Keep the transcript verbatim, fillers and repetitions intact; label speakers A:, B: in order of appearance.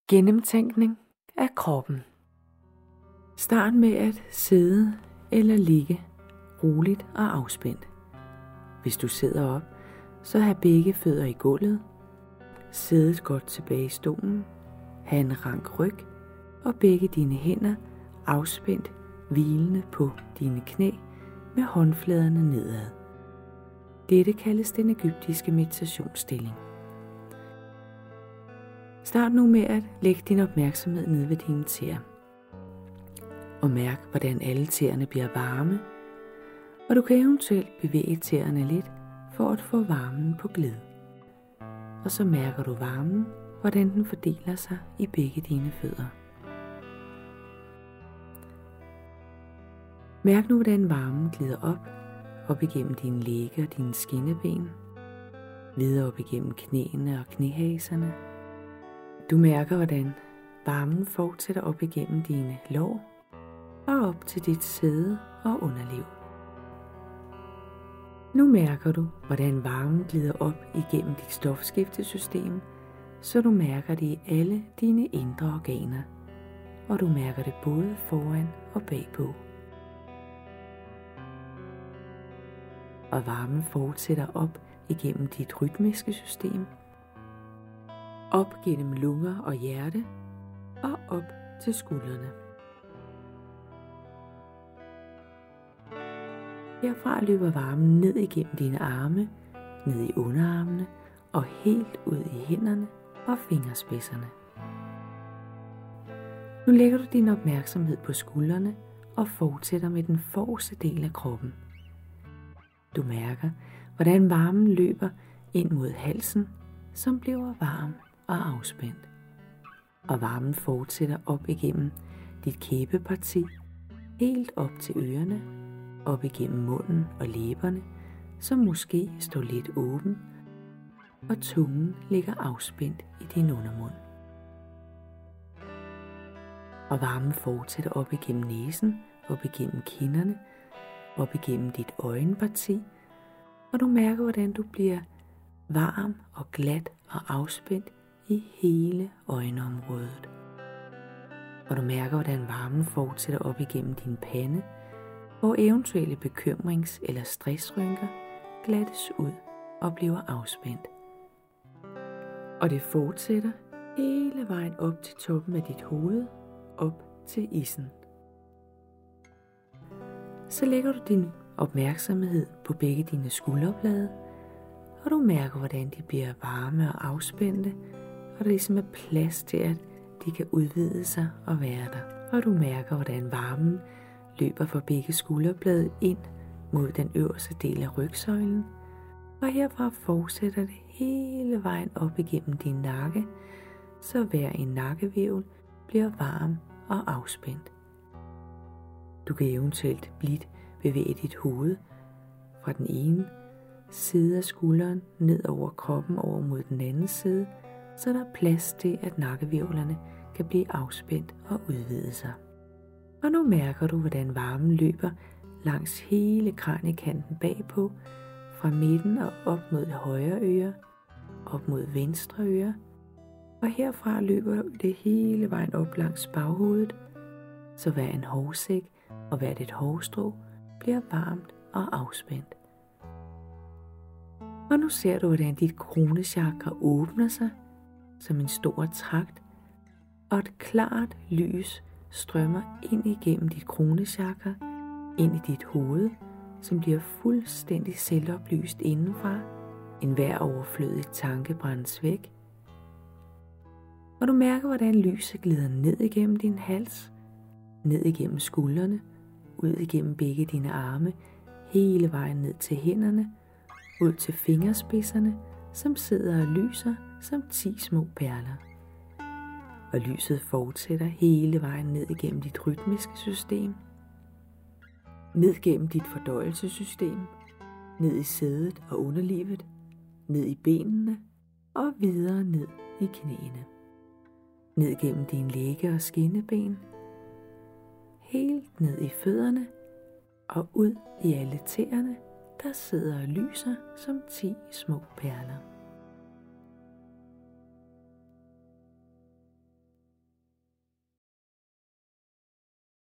A: Gennemtænkning af kroppen. Start med at sidde eller ligge roligt og afspændt. Hvis du sidder op, så have begge fødder i gulvet, siddet godt tilbage i stolen, have en rank ryg og begge dine hænder afspændt hvilende på dine knæ med håndfladerne nedad. Dette kaldes den egyptiske meditationsstilling. Start nu med at lægge din opmærksomhed ned ved dine tæer. Og mærk, hvordan alle tæerne bliver varme, og du kan eventuelt bevæge tæerne lidt for at få varmen på glid. Og så mærker du varmen, hvordan den fordeler sig i begge dine fødder. Mærk nu, hvordan varmen glider op, op igennem dine lægge og dine skinneben, videre op igennem knæene og knæhaserne. Du mærker, hvordan varmen fortsætter op igennem dine lår og op til dit sæde og underliv. Nu mærker du, hvordan varmen glider op igennem dit stofskiftesystem, så du mærker det i alle dine indre organer, og du mærker det både foran og bagpå. Og varmen fortsætter op igennem dit rytmiske system, op gennem lunger og hjerte og op til skuldrene. Herfra løber varmen ned igennem dine arme, ned i underarmene og helt ud i hænderne og fingerspidserne. Nu lægger du din opmærksomhed på skuldrene og fortsætter med den forreste del af kroppen. Du mærker, hvordan varmen løber ind mod halsen, som bliver varm og afspændt. Og varmen fortsætter op igennem dit kæbeparti, helt op til ørerne, op igennem munden og læberne, som måske står lidt åben, og tungen ligger afspændt i din undermund. Og varmen fortsætter op igennem næsen, op igennem kinderne, op igennem dit øjenparti, og du mærker, hvordan du bliver varm og glat og afspændt i hele øjenområdet. Og du mærker, hvordan varmen fortsætter op igennem din pande, hvor eventuelle bekymrings- eller stressrynker glattes ud og bliver afspændt. Og det fortsætter hele vejen op til toppen af dit hoved, op til issen. Så lægger du din opmærksomhed på begge dine skulderblade, og du mærker, hvordan de bliver varme og afspændte, og der ligesom er plads til, at de kan udvide sig og være der. Og du mærker, hvordan varmen løber fra begge skulderblade ind mod den øverste del af rygsøjlen, og herfra fortsætter det hele vejen op igennem din nakke, så hver en nakkevævel bliver varm og afspændt. Du kan eventuelt blidt bevæge dit hoved fra den ene side af skulderen ned over kroppen over mod den anden side, så der er plads til, at nakkevævlerne kan blive afspændt og udvide sig. Og nu mærker du, hvordan varmen løber langs hele kraniekanten bagpå, fra midten og op mod det højre øre, op mod venstre øre, og herfra løber det hele vejen op langs baghovedet, så hver en hårsæk og hvert et hårstrå bliver varmt og afspændt. Og nu ser du, hvordan dit kronechakra åbner sig som en stor tragt, og et klart lys strømmer ind igennem dit kronechakra, ind i dit hoved, som bliver fuldstændig selvoplyst indenfra. Enhver overflødig tanke brændes væk. Og du mærker, hvordan lyset glider ned igennem din hals, ned igennem skuldrene, ud igennem begge dine arme, hele vejen ned til hænderne, ud til fingerspidserne, som sidder og lyser som ti små perler. Og lyset fortsætter hele vejen ned igennem dit rytmiske system, ned gennem dit fordøjelsessystem, ned i sædet og underlivet, ned i benene og videre ned i knæene. Ned gennem dine lægge og skinneben, helt ned i fødderne og ud i alle tæerne, der sidder og lyser som ti små perler.